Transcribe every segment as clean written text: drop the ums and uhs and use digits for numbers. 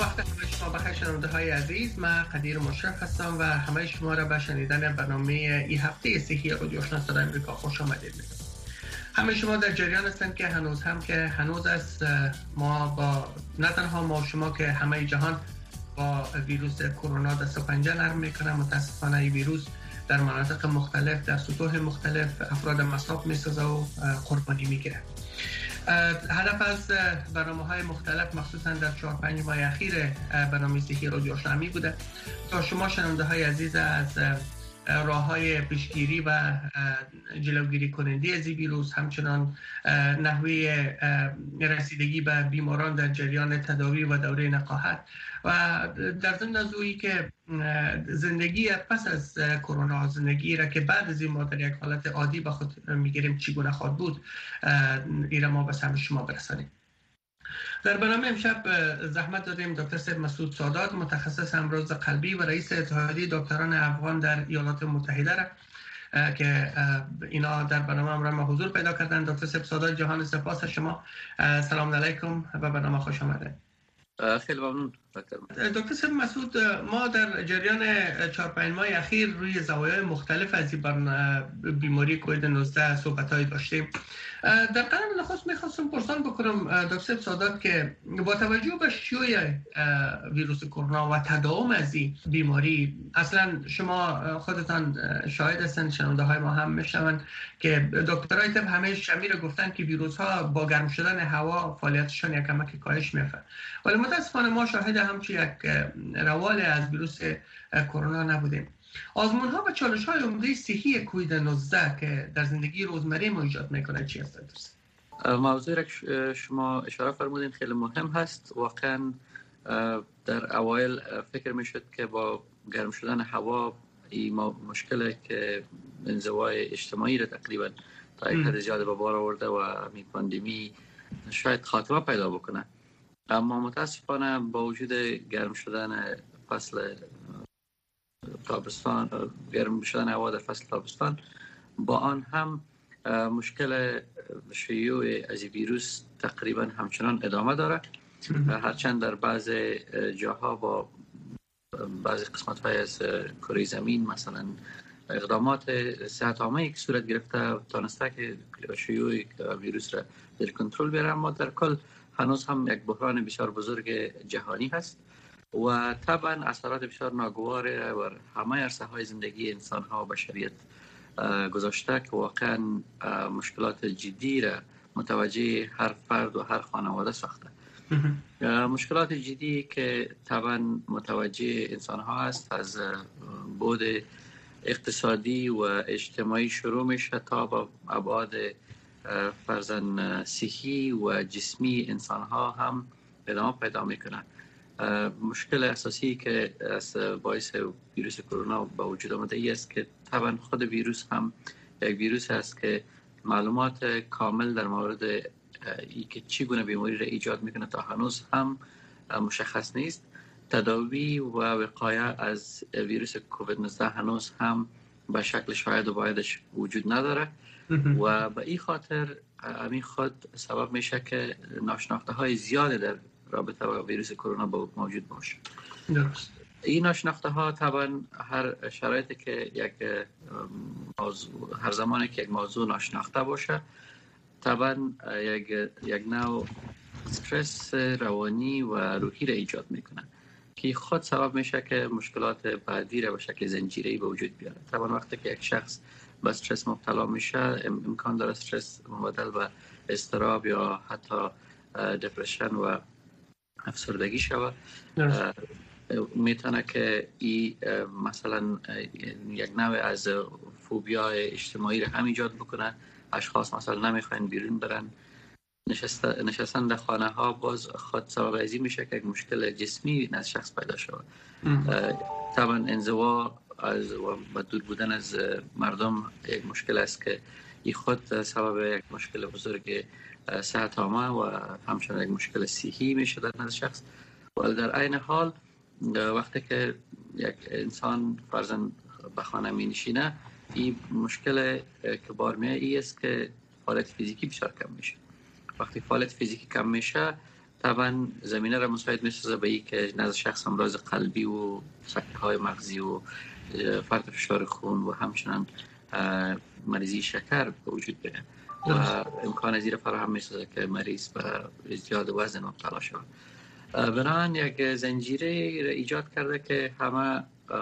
وقت همه شما بخیر شنونده های عزیز. من قدیر مشرف هستم و همه شما را به شنیدن برنامه این هفته صحی رادیو آشنا صدای امریکا خوش آمدید میگم. همه شما در جریان هستند که هنوز است ما با نه تنها ما و شما که همه جهان با ویروس کرونا دست و پنجه نرم میکنه. متاسفانه این ویروس در مناطق مختلف در سطوح مختلف افراد مصاب میسازه و قربانی میگیره. هدف از برنامه‌های مختلف مخصوصا در 4-5 ماه اخیر برنامه صحی رادیو آشنا بوده تا شما شنونده های عزیز از راه‌های پیشگیری و جلوگیری کننده از ویروس، همچنان نحوه رسیدگی به بیماران در جریان تداوی و دوره نقاهت و در ضمن از اویی که زندگی پس از کرونا، زندگی را که بعد از این ما در یک حالت عادی به خود میگیریم چگونه خواهد بود، این ما به سمع شما برسانیم. در برنامه امشب زحمت دادیم دکتر سید مسعود سادات، متخصص امراض قلبی و رئیس اتحادیه دکتران افغان در ایالات متحده را که اینا در برنامه امروز ما حضور پیدا کردن. دکتر سید سادات، جهان سپاس شما. سلام علیکم و برنامه خوش آمده. خیلی ممنون دکتر سید مسعود، ما در جریان 4-5 ماه اخیر روی زوایای مختلف از بیماری کووید 19 صحبت‌های داشتیم. در قرن نخست میخواستم پرسان بکنم دکتر سید سادات که با توجه به شیوع ویروس کرونا و تداوم از این بیماری، اصلا شما خودتان شاهد هستند، شنونده های ما هم میشنوند که دکترای طب همه شمیر گفتن که ویروس ها با گرم شدن هوا فعالیتشان یک کمک کاهش می‌یافت، ولی متاسفانه ما شاهد همچین یک روال از ویروس کرونا نبودیم. آزمون ها و چالش های عمده صحی کووید 19 که در زندگی روزمره ما ایجاد میکنه چی هست؟ موضوعی که شما اشاره فرمودین خیلی مهم هست. واقعا در اوایل فکر میشد که با گرم شدن هوا این مشکل که انزوای اجتماعی را تقریبا تا یک حد زیاد به بار آورده و این پاندمی شاید خاتمه پیدا بکنه، اما متاسفانه با وجود گرم شدن فصل تابستان، گرم شدن هوا در فصل تابستان، با آن هم مشکل شیوع از ویروس تقریبا همچنان ادامه داره، هرچند در بعض جاها با بعضی قسمت های از کره زمین مثلا اقدامات صحت عامه که صورت گرفته تانسته که شیوع ویروس را در کنترل بیاره، اما در کل هنوز هم یک بحران بسیار بزرگ جهانی هست و طبعا اثرات بسیار ناگوار بر همه عرصه های زندگی انسان ها و بشریت گذاشته که واقعا مشکلات جدی را متوجه هر فرد و هر خانواده ساخته. مشکلات جدی که طبعا متوجه انسان ها هست از بعد اقتصادی و اجتماعی شروع میشه تا با ابعاد فرزن صحی و جسمی انسان ها هم ادامه پیدا میکنه. مشکل اساسی که باعث ویروس کرونا با وجود آمده ای است که طبعا خود ویروس هم یک ویروس است که معلومات کامل در مورد ای که چگونه بیماری را ایجاد میکنه تا هنوز هم مشخص نیست. تداوی و وقایه از ویروس کووید 19 هنوز هم به شکل شاید و بایدش وجود نداره و به این خاطر همین خود سبب میشه که ناشناخته های زیاده در رابطه با ویروس کرونا موجود باشه. درست. این ناشناخته ها طبعا هر شرایطی که یک موضوع، هر زمانی که یک موضوع ناشناخته باشه، طبعا یک نوع استرس روانی و روحی را ایجاد میکنه که خود سبب میشه که مشکلات بعدی را به شکل زنجیره‌ای به وجود بیاره. طبعا وقتی که یک شخص به استرس مبتلا میشه، امکان داره استرس مبدل به اضطراب یا حتی دپرشن و افسردگی شود. میتونه که این مثلا یک نوع از فوبیای اجتماعی را هم ایجاد بکنه. اشخاص مثلا نمیخواین بیرون برن، نشستن در خانه ها باز خود سبب ازی میشه که یک مشکل جسمی از شخص پیدا شود. طبعا انزوا از و دور بودن از مردم یک مشکل است که این خود سبب یک مشکل بزرگ صحت عامه و همچنین یک مشکل صحی میشه در نزد شخص. ولی در عین حال وقتی که یک انسان فرضاً به خانه می نشینه، این مشکل که بار میاد این است که فعالیت فیزیکی بسیار کم میشه. وقتی فعالیت فیزیکی کم میشه، طبعا زمینه را مساعد می‌سازه به این که نزد شخص امراض قلبی و سکته‌های مغزی و فرط فشار خون و همچنان مریضی شکر به وجود بیاید و امکان از این فراهم می‌سازه که مریض به ازدیاد وزن مبتلا شود. بنابراین یک زنجیره ایجاد کرده که همه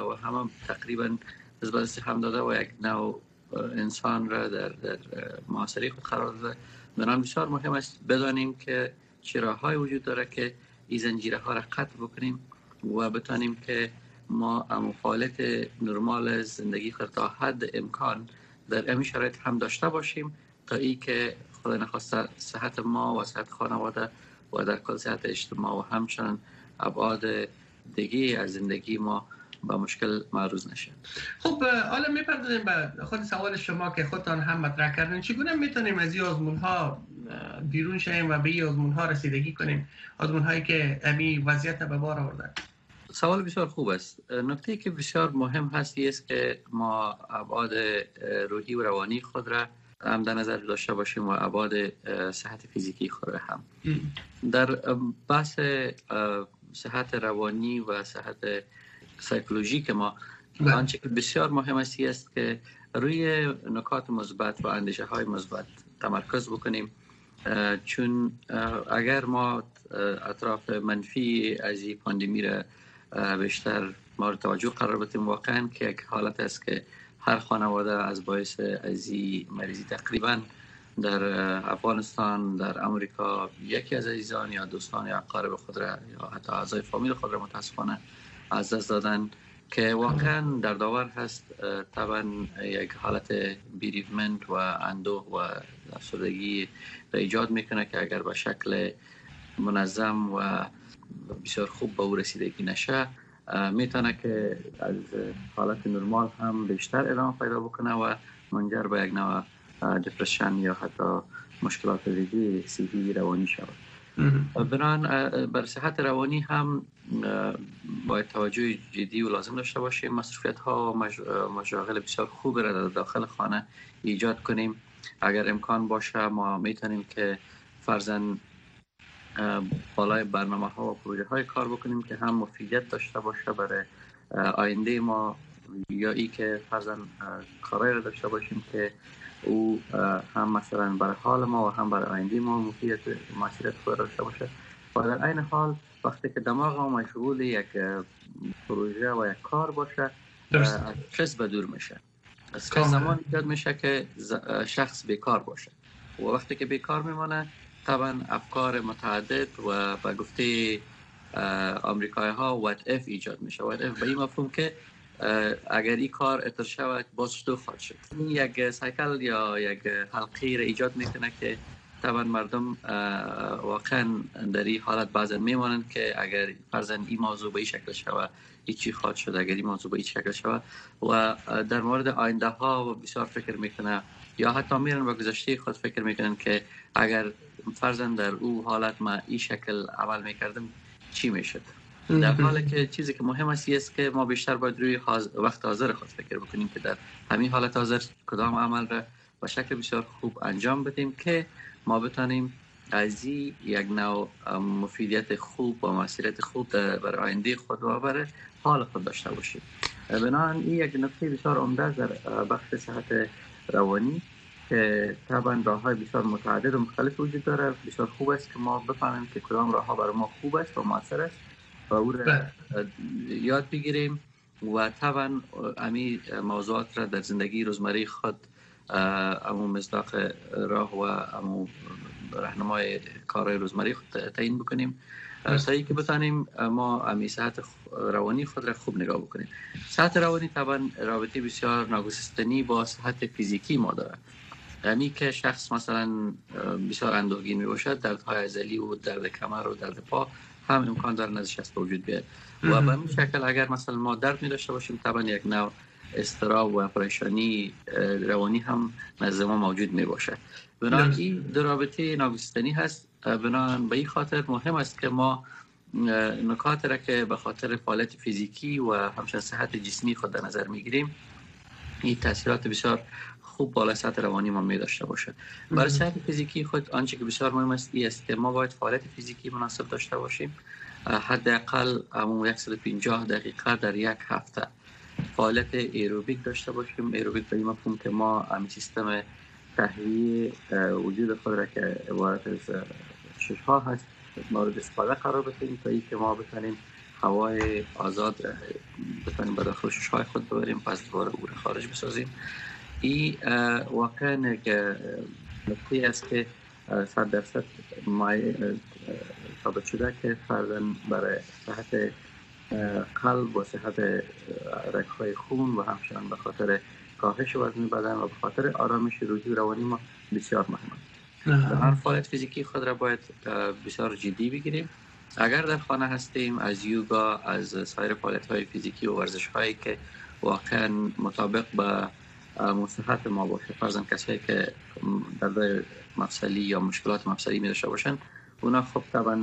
تقریبا از بر استحکام داده و یک نوع انسان را در معاصره خود قرار داده. بنابراین بسیار مهم است بدانیم که چه راه‌هایی وجود داره که این زنجیره ها را قطع بکنیم و بتانیم که ما فعالیت نرمال زندگی خود تا حد امکان در این شرایط هم داشته باشیم تا ای که خدا نخواسته صحت ما و صحت خانواده و در کل صحت اجتماع و همچنان ابعاد دیگه از زندگی ما با مشکل معروض نشه. خب حالا میپردازیم به خود سوال شما که خودتان هم مطرح کردین، چگونه میتونیم از این آزمون‌ها بیرون شیم و به این آزمون‌ها رسیدگی کنیم، آزمون‌هایی که امی وضعیت به بار آورده؟ سوال بسیار خوب است. نکته که بسیار مهم هست است که ما ابعاد روحی و روانی خود را هم در نظر داشته باشیم و ابعاد صحت فیزیکی خود را هم. در بحث صحت روانی و صحت سایکولوژیک ما آنچه که بسیار مهم است که روی نکات مثبت و اندیشه های مثبت تمرکز بکنیم، چون اگر ما اطراف منفی از این پاندمی را بیشتر مورد توجه قرار بدیم، واقعا که یک حالت است که هر خانواده از باعث از این مریضی تقریبا در افغانستان، در امریکا یکی از عزیزان یا دوستان یا اقارب خود را یا حتی اعضای فامیل خود را متاسفانه از دست دادن که واقعا دردآور هست. طبعا یک حالت بیریفمنت و اندوه و افسردگی را ایجاد میکنه که اگر به شکل منظم و بسیار خوب به او رسیدگی نشه میتونه که از حالت نرمال هم بیشتر ادامه پیدا بکنه و منجر به یک نوع دپرشن یا حتی مشکلات صحی روانی شود. بنابراین بر صحت روانی هم باید توجه جدی و لازم داشته باشیم. مصروفیت ها و مشاغل بسیار خوب را در داخل خانه ایجاد کنیم. اگر امکان باشه ما میتونیم که فرضاً بالای برنامه ها و پروژه های کار بکنیم که هم مفیدیت داشته باشه برای آینده ما، یا ای که فرضاً کارایی را داشته باشیم که او هم مثلا برای حال ما و هم برای آینده ما مفیدیت مؤثریت خود داشته باشه. و در این حال وقتی که دماغ ما مشغول یک پروژه و یک کار باشه استرس به دور میشه. استرس زمان ایجاد میشه که شخص بیکار باشه و وقتی که بیکار میمانه طبعا افکار متعدد و به گفته آمریکایی ها what if ایجاد میشه. what if به این مفهوم که اگر این کار اتر شود باز چطور خواهد شد. این یک سایکل یا یک حلقه را ایجاد میکنه که طبعا مردم واقعا در این حالت بعضا میمانند که اگر فرضاً این موضوع به این شکل شود چی خواهد شد، اگر این موضوع به این شکل شود و در مورد آینده ها بسیار فکر میکنه یا حتی میرن به گذشته خود فکر میکنن که اگر فرضاً در او حالت ما این شکل عمل میکردم چی میشد. در حالی که چیزی که مهم است که ما بیشتر باید روی وقت حاضر خود فکر بکنیم که در همین حالت حاضر کدام عمل را به شکل بسیار خوب انجام بدیم که ما بتانیم از یک نوع مفیدیت خوب و مؤثریت خوب برای آینده خود و برای حال خود داشته باشیم. بنابراین این یک نکته بسیار عمده در بخش صحت روانی که طبعا راه‌های بسیار متعدد و مختلف وجود داره. بسیار خوب است که ما بفهمیم که کدام راه‌ها برای ما خوب است و مؤثر است و او را یاد بگیریم و طبعا همین موضوعات را در زندگی روزمره خود امو مصداق راه و امو راهنمای کارهای روزمره خود تعیین بکنیم تا اینکه بتانیم ما همین صحت روانی خود را خوب نگاه بکنیم. صحت روانی طبعا رابطه بسیار ناگسستنی با صحت فیزیکی ما داره. یعنی که شخص مثلا بسیار اندوهگین می باشد، دردهای عضلی و درد کمر و درد پا هم امکان داره نزد شخص وجود بیاد و به این شکل اگر مثلا ما درد می داشته باشیم طبعا یک نوع اضطراب و پریشانی روانی هم نزد ما موجود می باشد. بنابراین این دو رابطه ناگسستنی هست. بنابراین به این خاطر مهم است که ما نکات را که به خاطر فعالیت فیزیکی و همچنین صحت جسمی خود در نظر می گیریم این تاثیرات بسیار خوب بالا سطح روانی ما می داشته باشه. برای صحت فیزیکی خود آنچه که بسیار مهم است است که ما باید فعالیت فیزیکی مناسب داشته باشیم. حداقل 150 دقیقه در یک هفته فعالیت ایروبیک داشته باشیم. ایروبیک به این مفهوم که ما همین سیستم تهویه وجود خود را که عبارت از شش‌ها هست مورد استفاده قرار بدیم تا اینکه ما بتونیم هوای آزاد بتونیم به داخل شش‌های خود ببریم، پس دوباره او را خارج بسازیم. این واقعا که نکته است که 100% ثابت شده که فرضاً برای صحت قلب و صحت رگ‌های خون و همچنان به خاطر کاهش وزن بدن و به خاطر آرامش روحی و روانی ما بسیار مهم است. هر فعالیت فیزیکی خود را باید بسیار جدی بگیریم. اگر در خانه هستیم از یوگا، از سایر فعالیت‌های فیزیکی و ورزش‌هایی که واقعا مطابق با صحت ما باشه، فرضاً کسایی که درد مفصلی یا مشکلات مفصلی می داشته باشن اونا خب طبعا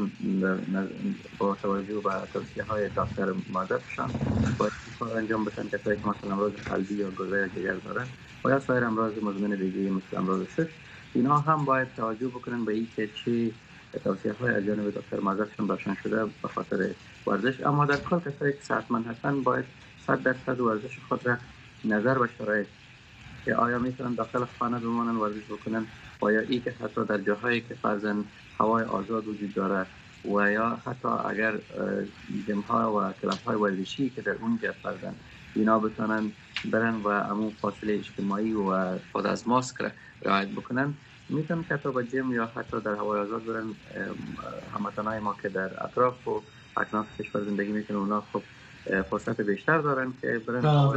با توجه به توصیه‌های دکتر معتبرشان باید کار انجام بدن. کسایی که مثلا امراض قلبی یا گردش جگر دارن و یا سایر امراض مزمن دیگه مثل امراض شش، اینا هم باید توجه بکنن به اینکه چه توصیه‌های از جانب دکتر معتبرشان برشان شده به خاطر ورزش. اما در کل کسایی که صحتمند هستن باید 100% ورزش خود را نظر به شرایط که آیا میتونن داخل خانه بمانن ورزش بکنن و یا ای که حتی در جاهایی که فرضاً هوای آزاد وجود داره و یا حتی اگر جیم ها و کلاب های ورزشی که در اونجا فرضاً اینا بتونن برن و همون فاصله اجتماعی و خود از ماسک را رعایت بکنن، میتونن که حتی با جیم یا حتی در هوای آزاد برن. هموطنای ما که در اطراف و اکناف کشور زندگی میکنن اونا خب فرصت بیشتر دارن که برن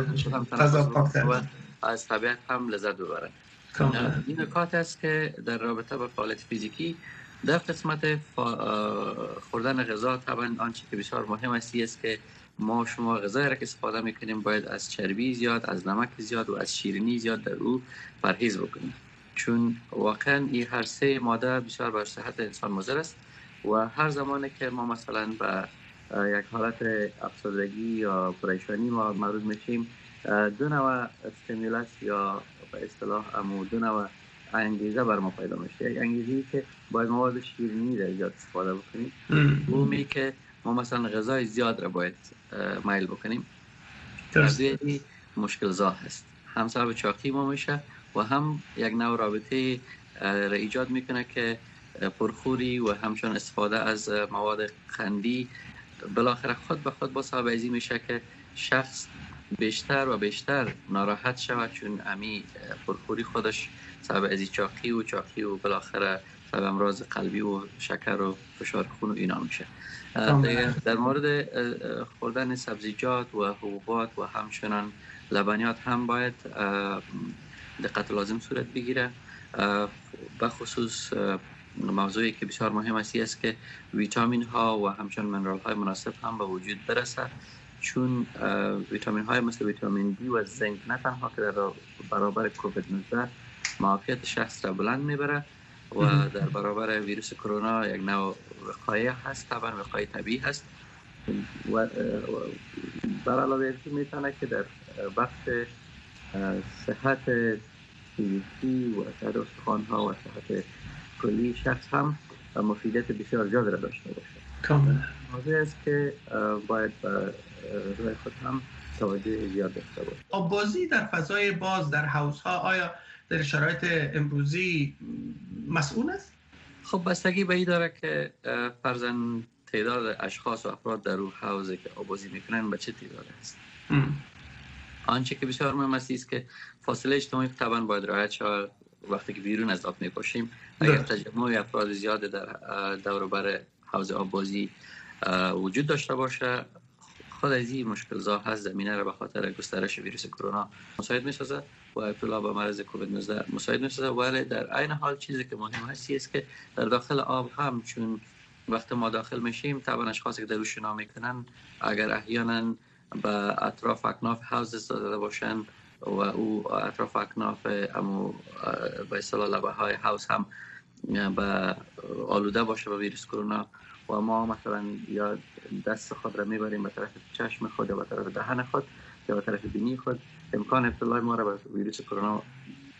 و از طبیعت هم لذت ببرن. این نکات است که در رابطه با فعالیت فیزیکی. در قسمت خوردن غذا طبعا آنچه که بسیار مهم است که ما شما غذایی را که استفاده میکنیم باید از چربی زیاد، از نمک زیاد و از شیرینی زیاد در او پرهیز بکنیم، چون واقعا این هر سه ماده بسیار بر صحت انسان مضر است و هر زمانی که ما مثلا به یک حالت افسردگی یا پریشانی ما معرض میشیم، دو نوع استیمولاس یا به اصطلاح دو نوع انگیزه بر ما پیدا میشه. یک انگیزه‌ای که باید مواد شیرینی را زیاد استفاده بکنیم، دومی که ما مثلا غذای زیاد را باید میل بکنیم. این مشکل زا هست، هم سبب چاقی ما میشه و هم یک نوع رابطه را ایجاد میکنه که پرخوری و همچنان استفاده از مواد قندی بالاخره خود به خود با سبب ازی میشه که شخص بیشتر و بیشتر ناراحت شود، چون امی پرخوری خودش سبب ازی چاقی و بالاخره سبب امراض قلبی و شکر و فشار خون و اینا میشه. در مورد خوردن سبزیجات و حبوبات و همچنان لبنیات هم باید دقت لازم صورت بگیره. به خصوص موضوعی که بسیار مهم است که ویتامین ها و همچنان منرال های مناسب هم به وجود برسه، چون ویتامین های مثل ویتامین دی و زنک نه تنها که در برابر کووید 19 معافیت شخص را بلند میبره و در برابر ویروس کرونا یک نوع وقایه هست، طبعا وقایه طبیعی هست و بر علاوه میتونه که در بخش صحت فیزیکی و صحت استخوان ها و صحت کلی شخص هم مفیدیت بسیار زیاد را داشته باشه. کاملا موضوع است که باید به روی خود هم توجه زیاد داشته باشه. آببازی در فضای باز در حوض ها آیا در شرایط امروزی مسئول است؟ خب بستگی به این داره که فرضاً تعداد اشخاص و افراد در اون حوضی که آببازی میکنن به چه تعداد است. آنچه که بسیار مهم است که فاصله اجتماعی طبعا باید رعایت شود. وقتی که بیرون از آب میپاشیم اگر تجمع افراد زیاد در دور و بر حوض آببازی وجود داشته باشه، خود از این مشکل زا هست زمینه را به خاطر گسترش ویروس کرونا مساعد میسازه و ابتلا به مرض کووید 19 مساعد میسازه. ولی در عین حال چیزی که مهم است که در داخل آب هم، چون وقتی ما داخل میشیم طبعا اشخاصی که در روش شنا میکنن اگر احیانا به اطراف اکناف حوض زده باشن و او اطراف اکناف امو به اصطلاح لبه های حوض هم به آلوده باشه به ویروس کرونا و ما مثلا یا دست خود را میبریم به طرف چشم خود یا به طرف دهن خود یا به طرف بینی خود، امکان ابتلا ما را به ویروس کرونا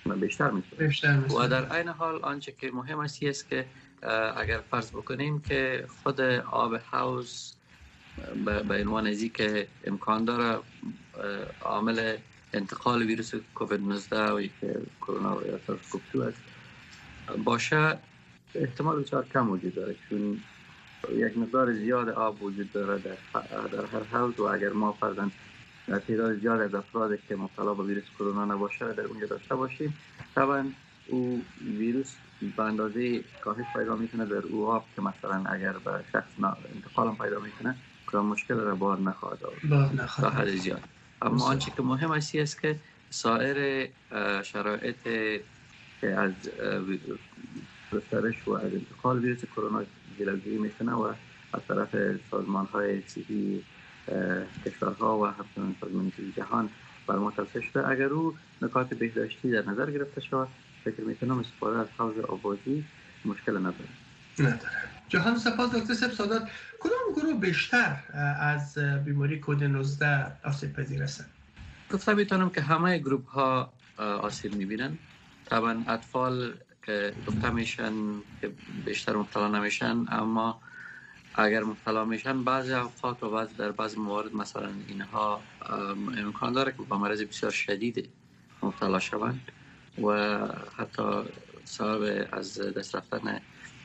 بیشتر میشه. و در عین حال آنچه که مهم است که اگر فرض بکنیم که خود آب حوض به عنوان ازی که امکان داره عامل انتقال ویروس کووید 19 و که کرونا یا سارس کوو 2 است باشه، احتمال بسیار کم وجود داره، چون یک مقدار زیاد آب وجود داره در هر حوض و اگر ما فرضاً تعداد زیاد از افرادی که مبتلا به ویروس کرونا نباشه در اونجا داشته باشیم، طبعا او ویروس به اندازه کاهش پیدا میکنه در او آب که مثلا اگر به شخص انتقال پیدا میکنه که مشکل را بار نخواهد آورد تا حد زیاد. اما آنچه که مهم است که سایر شرایط که از گسترش و از انتقال ویروس کرونا جلوگیری میکنه و از طرف سازمان‌های صحی کشورها و همچنین سازمان صحی جهان بر ما توصیه شده، اگر او نکات بهداشتی در نظر گرفته شود فکر میکنم استفاده از حوض آبادی مشکل نداره. جهان سپاس دکتر سادات. کدام گروه بیشتر از بیماری کووید 19 آسیب پذیر هستند؟ گفته میتونم که همه گروه ها آسیب میبینن. طبعا اطفال که گفته میشن که بیشتر مبتلا نمیشن، اما اگر مبتلا میشن بعضی اوقات و در بعضی موارد مثلا اینها امکان داره که با مرض بسیار شدید مبتلا شوند و حتی سبب از دست رفتن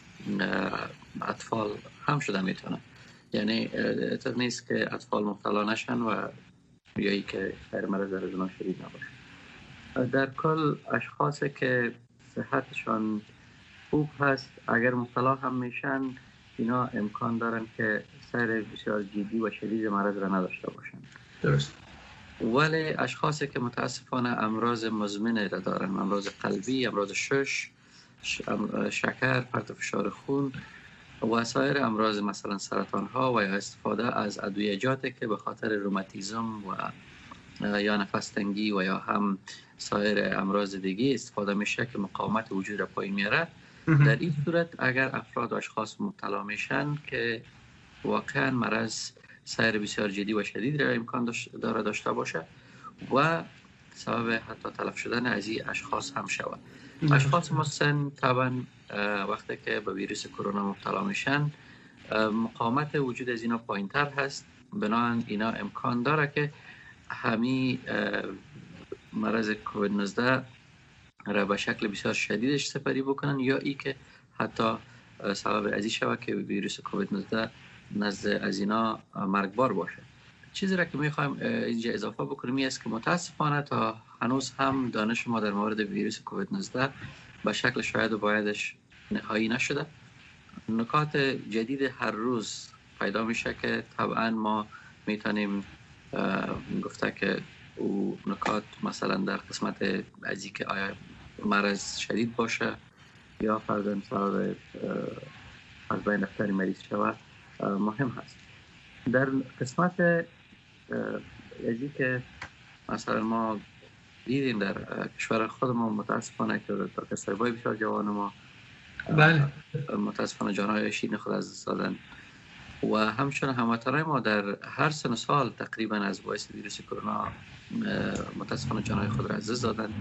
اطفال هم شده میتونه. یعنی اطلاع نیست که اطفال مبتلا نشن و یا که سر مرض در ازنا شدید نباشه. در کل اشخاصی که صحتشان خوب هست اگر مبتلا هم میشن اینا امکان دارن که سر بسیار جدی و شدید مرض را نداشته باشن. درست. ولی اشخاصی که متاسفانه امراض مزمن را دارن، امراض قلبی، امراض شکر، پرت فشار خون و سایر امراض مثلا سرطان ها و یا استفاده از ادویجاتی که به خاطر روماتیسم و یا نفس تنگی و یا هم سایر امراض دیگه استفاده میشه که مقاومت وجود را پایین میاره، در این صورت اگر افراد و اشخاص مبتلا میشن که واقعا مرض سایر بسیار جدی و شدید را امکان داره داشته باشه و سبب حتی تلف شدن از این اشخاص هم شود. اشخاص مسن طبعا وقتی که به ویروس کرونا مبتلا میشن مقاومت وجود از اینا پایین تر هست، بنابراین اینا امکان داره که همین مرض کووید 19 را به شکل بسیار شدیدش سپری بکنن یا ای که حتی سبب ازی شود که ویروس کووید 19 نزد از اینا مرگبار باشه. چیزی را که میخوایم اینجا اضافه بکنیم این است که متاسفانه تا هنوز هم دانش ما در مورد ویروس کووید 19 به شکل شاید و بایدش نهایی نشده. نکات جدید هر روز پیدا میشه که طبعا ما میتونیم گفته که او نکات مثلا در قسمت ازی که آیا مرض شدید باشه یا فرضاً سبب از بین رفتن مریض شود مهم هست. در قسمت ازی که مثلا ما دیدیم در کشور خود ما متاسفانه که در کسایبای بسیار جوان ما متاسفانه جانهای شیرین خود از دست دادن و همچنین هموطنان ما در هر سن سال تقریبا از باعث ویروس کرونا متاسفانه جانهای خود را از دست دادن.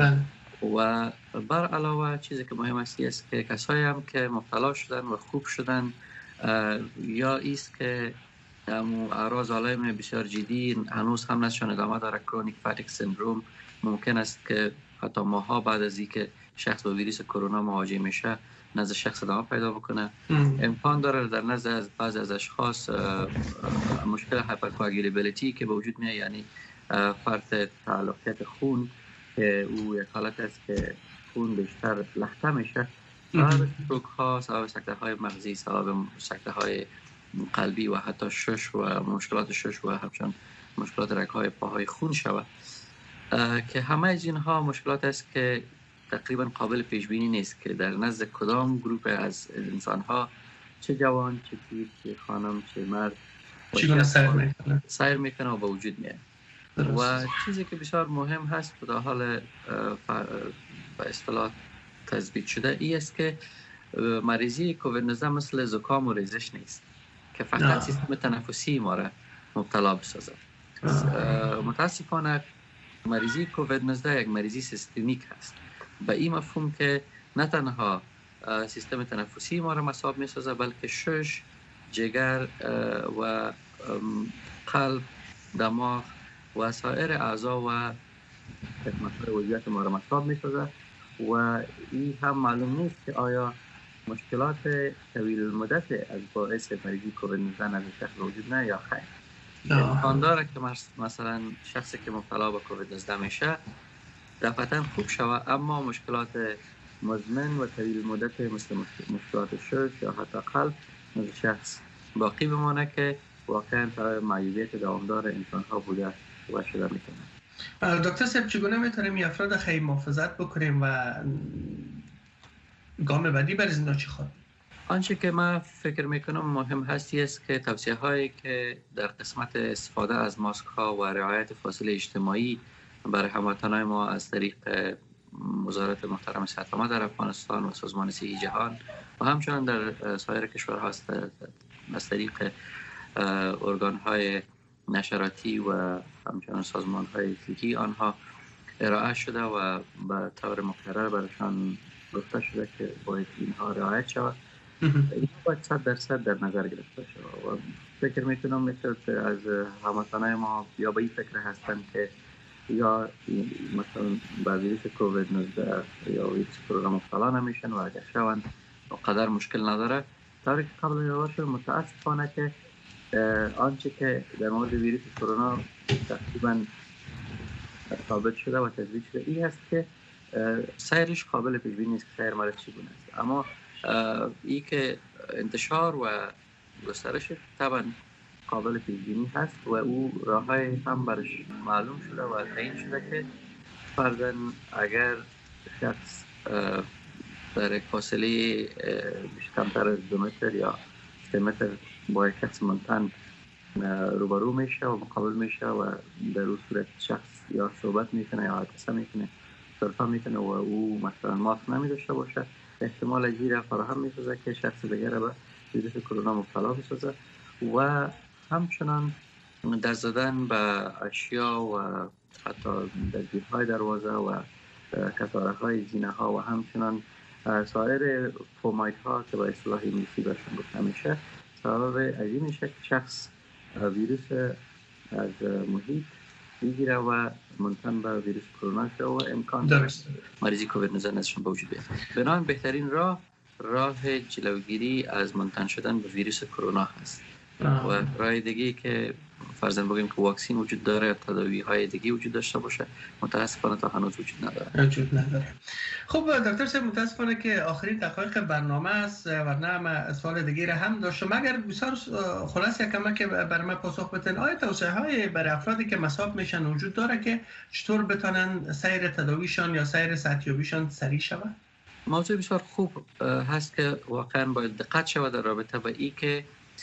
و بر علاوه چیزی که مهم است که کسایی هم که مبتلا شدن و خوب شدن یا ایست که اعراض علائم بسیار جدی هنوز هم نشان ادامه داره، کرونیک فاتیگ سندروم، ممکن است که حتی ماها بعد از اینکه شخص با ویروس کرونا مواجه میشه نزد شخص ادامه پیدا بکنه. امکان داره در نزد بعضی از اشخاص مشکل هایپرکواگولیبیلیتی که به وجود میاد، یعنی فرط تعلقیت خون که او یک حالت است که خون بیشتر لخته میشه، سبب استروک ها، سبب سکته های مغزی، سبب سکته های قلبی و حتی شش و مشکلات شش و همچنین مشکلات رگ‌های پاهای خون شود که همه از اینها مشکلات است که تقریبا قابل پیش بینی نیست که در نزد کدام گروه از انسان ها، چه جوان، چه پیر، چه خانم، چه مرد چگونه سیر میکنه و به وجود میاد. و چیزی که بسیار مهم هست به حال به اصطلاح تثبیت شده ای است که مریضی کووید 19 مثل زکام و ریزش نیست که فقط سیستم تنفسی ما را مبتلا بسازه. متاسفانه مریضی کووید 19 یک مریضی سیستمیک هست به این مفهوم که نه تنها سیستم تنفسی ما را مصاب می سازه، بلکه شش، جگر و قلب، دماغ و سایر اعضا و قسمت‌های وضعیت ما را مصاب می سازه و این هم معلوم نیست که آیا مشکلات طویل المدت از باعث مریضی کووید 19 از شخص وجود نه یا خیر. امکان داره که مثلا شخصی که مبتلا به کووید 19 میشه دفعتا خوب شود، اما مشکلات مزمن و طویل مدت مثل مشکلات شش یا حتی قلب از شخص باقی بمانه که واقعا برای معیوبیت دوامدار انسان ها بوده و شده میتونه. دکتر صاحب چگونه میتونیم افراد خیلی محافظت بکنیم و گام بعدی برای اینا چی خواهد؟ آنچه که من فکر میکنم مهم هستی است که توصیه هایی که در قسمت استفاده از ماسک ها و رعایت فاصله اجتماعی برای هموطنان ما از طریق وزارت محترم صحت عامه در افغانستان و سازمان صحی جهان و همچنین در سایر کشورها از طریق ارگان های نشراتی و همچنین سازمان های صحی آنها ارائه شده و به طور مکرر برایشان گفته شده که باید اینها رعایت شود. این باید 100% در نظر گرفته شود و فکر میکنم مثل از هموطنان ما یا به این فکر هستند که یا مثلا با ویروس کووید 19 یا ویروس کرونا مبتلا نمیشن و اگر شوند قدر مشکل نداره. طوری که قبل یاد شد متاسفانه که آنچه که در مورد ویروس کرونا تقریبا ثابت شده و تثبیت شده این است که سیرش قابل پیش بینی نیست که سیر مرض چگونه است، اما این که انتشار و گسترش طبعا قابل پیش بینی هست و او راههای هم برش معلوم شده و تعیین شده که فرضاً اگر شخص در فاصله کمتر از 2 متر یا 3 متر با یک شخص منتن روبرو میشه و مقابل میشه و در اون صورت شخص یا صحبت میکنه یا عکس میکنه صرفا میکنه و او مثلا ماسک نمیداشته باشه، احتمال زیر فراهم میسازه که شخص دیگر به ویروس کرونا مبتلا بسازه و همچنان دست زدن به اشیا و حتی دستگیرهای دروازه و کساره‌های زینه ها و همچنان سایر فومایت ها که به اصطلاح انگلیسی برشون گفته میشه سبب از این میشه که شخص ویروس از محیط بگیره و منتن به ویروس کرونا شه و امکان داره مریضی کووید 19 ازشون به وجود بیاد. بنابراین بهترین راه جلوگیری از منتن شدن به ویروس کرونا هست و راه دیگه که فرضاً بگیم که واکسین وجود داره، تداوی های دیگه وجود داشته باشه، متاسفانه تا هنوز وجود نداره. خب دکتر صاحب متاسفانه که آخرین دقایق برنامه است ورنه ما سوال دیگه را هم داشتم. اگر بسیار خلاص یکم که برای ما پاسخ بدین، آیا توصیه های برای افرادی که مصاب میشن وجود داره که چطور بتونن سیر تداویشان یا سیر صحتیابیشان سریع شود؟ موضوع بسیار خوب هست که واقعا باید دقت شود در رابطه با این که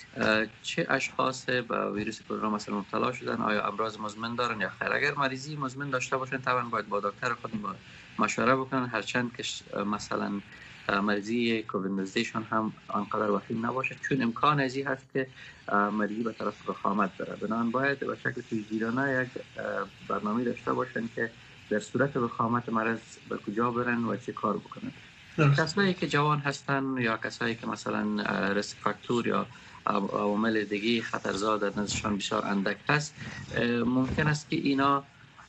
چه اشخاص با ویروس کرونا مثلا مبتلا شدن، آیا امراض مزمن دارن یا خیر. اگر مریضی مزمن داشته باشن طبعا باید با دکتر خود مشوره بکنن، هرچند که مثلا مریضی کووید 19 شون هم آنقدر وخیم نباشه، چون امکان ازی هست که مریضی به طرف وخامت داره. بنابراین باید به شکل پیشگیرانه یک برنامه داشته باشن که در صورت وخامت مرض به کجا برن و چه کار بکنن. کسایی که جوان هستن یا کسایی که مثلا ریسک فاکتور یا عوامل دیگه خطرزا در نزدشان بسیار اندک هست، ممکن است که اینا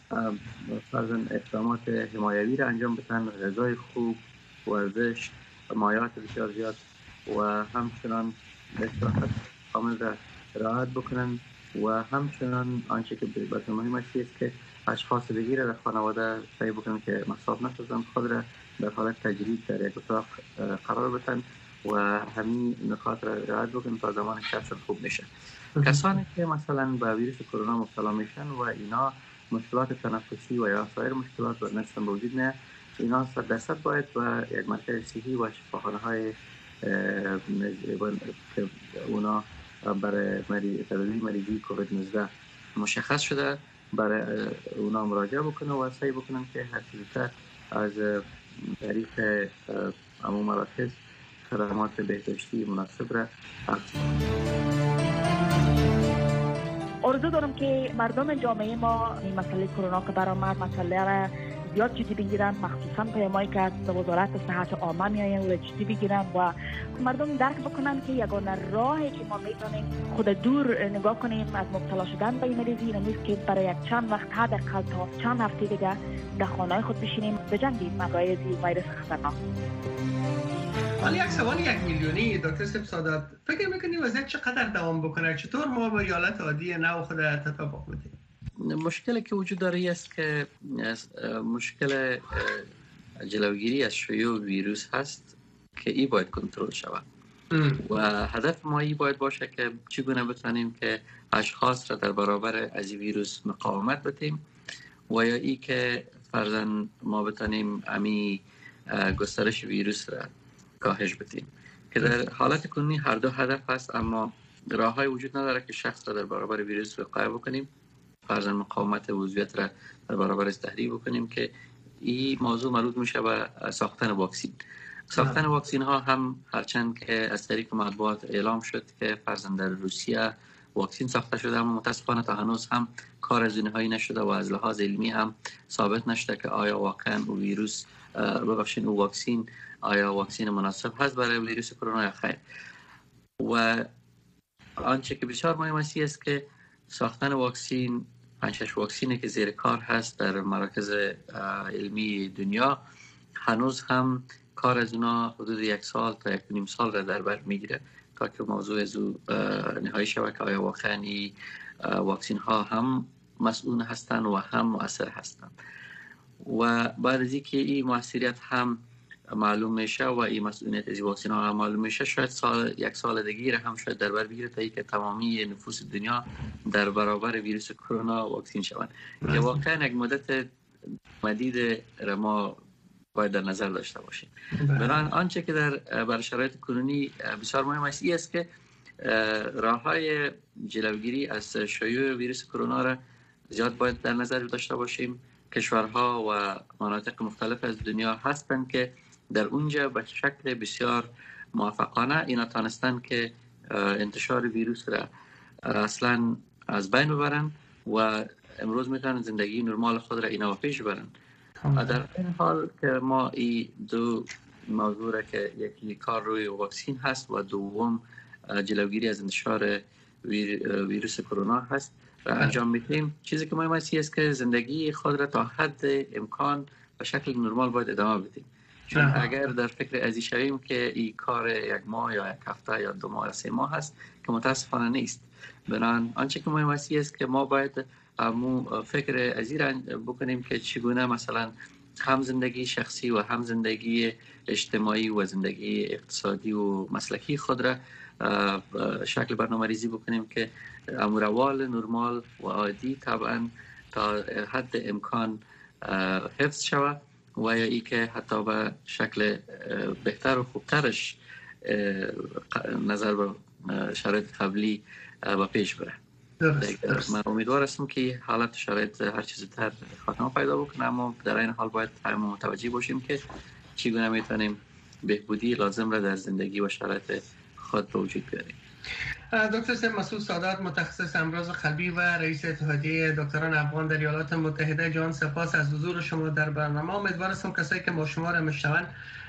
فرضاً اقدامات حمایوی را انجام بدن، غذای خوب، ورزش، مایعات بسیار زیاد و همچنان استراحت کامل را رعایت بکنن و همچنان آنچه که بسیار مهم است که اشخاص دیگه را در خانواده سعی بکنن که مصاب نشوند، خود را در حالت تجرید در یک اتاق قرار بدن و همین نکات را رعایت بکنن تا زمان شخص خوب میشه. کسانی که مثلا با ویروس کرونا مبتلا میشن و اینا مشکلات تنفسی و یا سایر مشکلات و نسبت وجود نه، اینا 100% باید و یک مرکز صحی و شفاخانه های که اونا برای تداوی مریضی کووید 19 مشخص شده برای اونا مراجعه بکنن و سعی بکنن که هر چیزی از طریق عموم مراکز خدمات بهداشتی مناسب را آرزو دارم که مردم جامعه ما این مسئله کرونا که برآمد مسئله را زیاد جدی بگیرن، مخصوصا پیامایی که از وزارت صحت عامه میآین و جدی بگیرن و مردم درک بکنن که یگانه راهی که ما میتونیم خود دور نگاه کنیم از مبتلا شدن به این مریضی نیست که برای یک چند وقت حداقل تا چند هفته دیگه در خانه خود بشینیم بجنگیم مقایض ویروس خطرناک. حالا یک سوال 1 میلیونی دکتر سادات، فکر میکنی وضعیت چقدر دوام بکنه؟ چطور ما با حالت عادی نو خود تطابق بدیم؟ مشکلی که وجود داره است که مشکل جلوگیری از شیوع ویروس هست که این باید کنترل شود و هدف ما این باید باشه که چگونه بتونیم که اشخاص را در برابر از ویروس مقاومت بدیم و یا ای که فرضاً ما بتونیم امی گسترش ویروس را کاهش بدیم که در حالت کنونی هر دو هدف هست، اما راههای وجود نداره که شخص را در برابر ویروس وقایع بکنیم، فرضاً مقاومت عضویت را در برابر از تحریک بکنیم که این موضوع مربوط میشه به ساختن واکسین. ساختن واکسین ها هم هرچند که از طریق مطبوعات اعلام شد که فرضاً در روسیه واکسین ساخته شده، اما متاسفانه تا هنوز هم کار از اینهایی نشده و از لحاظ علمی هم ثابت نشده که آیا واقعاً او ویروس او واکسین آیا واکسین مناسب هست برای ویروس کرونا یا خیر. و آنچه که بسیار مهم است که ساختن واکسین 5-6 واکسینی که زیر کار هست در مراکز علمی دنیا هنوز هم کار از اونا حدود 1 سال تا 1.5 سال را در بر میگیره تا که موضوع از نهایی شود که آیا واقعا واکسین ها هم مسئول هستند و هم مؤثر هستند. و بعد از اینکه این مؤثریت هم معلوم میشه و این مسئولیت از واکسین ها هم معلوم میشه، شاید 1 سال دیگه هم شاید در بر بگیره تا اینکه تمامی نفوس دنیا در برابر ویروس کرونا واکسین شوند که واقعا یک مدت مدید ما باید در نظر داشته باشیم. بنابراین آنچه که بر شرایط کنونی بسیار مهم است که راههای جلوگیری از شیوع ویروس کرونا را زیاد باید در نظر داشته باشیم. کشورها و مناطق مختلف از دنیا هستند که در اونجا به شکل بسیار موفقانه اینا تانستن که انتشار ویروس را اصلا از بین ببرن و امروز میتونن زندگی نرمال خود را اینا پیش برن. در این حال که ما این دو موضوع را که یکی کار روی واکسین هست و دوم جلوگیری از انتشار ویروس کرونا هست را انجام میدیم، چیزی که مهم است که زندگی خود را تا حد امکان به شکل نرمال باید ادامه بدیم. چون اگر در فکر ازی شویم که این کار 1 ماه یا 1 هفته یا 2 ماه یا 3 ماه هست که متاسفانه نیست. بنابراین آنچه که مهم است که ما باید فکر ازی را بکنیم که چگونه مثلا هم زندگی شخصی و هم زندگی اجتماعی و زندگی اقتصادی و مسلکی خود را شکل برنامه‌ریزی بکنیم که امروال نرمال و عادی طبعا تا حد امکان حفظ شود و یا ای که حتی به شکل بهتر و خوبترش نظر به شرایط قبلی با پیش بره. من امیدوار هستم که حالت شرایط هر چیز زودتر خاتمه پیدا بکنه، اما در این حال باید همه متوجه باشیم که چگونه میتونیم بهبودی لازم را در زندگی و شرایط خود به وجود بیاریم. دکتر سید مسعود سادات، متخصص امراض قلبی و رئیس اتحادیه دکتران افغان در ایالات متحده، جان سپاس از حضور شما در برنامه. امیدوار هستم کسایی که با شما را میشنوند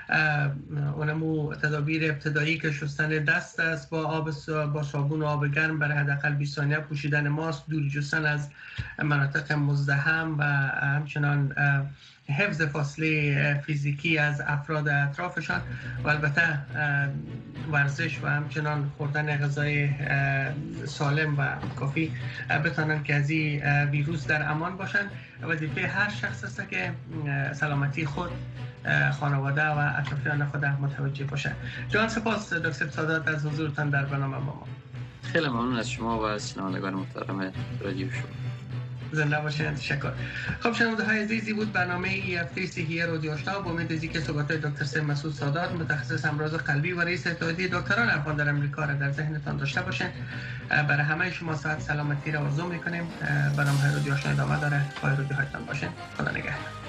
اونمو تدابیر ابتدایی که شستن دست است با صابون و آب گرم برای حداقل 20 ثانیه، پوشیدن ماسک، دور جستن از مناطق مزدحم و همچنان حفظ فاصله فیزیکی از افراد اطرافشان و البته ورزش و همچنان خوردن غذای سالم و کافی بتانن که از این ویروس در امان باشن. وظیفه هر شخص است که سلامتی خود، خانواده و اطرافیان خود متوجه باشه. جان سپاس دکتر سادات از حضورتان در برنامه ما. خیلی ممنون از شما و از شنوندگان محترم رادیو شما. زنده باشین. تشکر. خب شنونده‌های عزیزی بود برنامه این هفته صحی رادیو آشنا با امید از اینکه صحبت‌های دکتر سید مسعود سادات، متخصص امراض قلبی و رئیس اتحادیه دکتران افغان در امریکا را در ذهنتان داشته باشین. برای همه شما صحت سلامتی را آرزو می‌کنیم. برنامه رادیو آشنا ادامه داره. پای رادیوهایتان باشین. خدا نگهدار.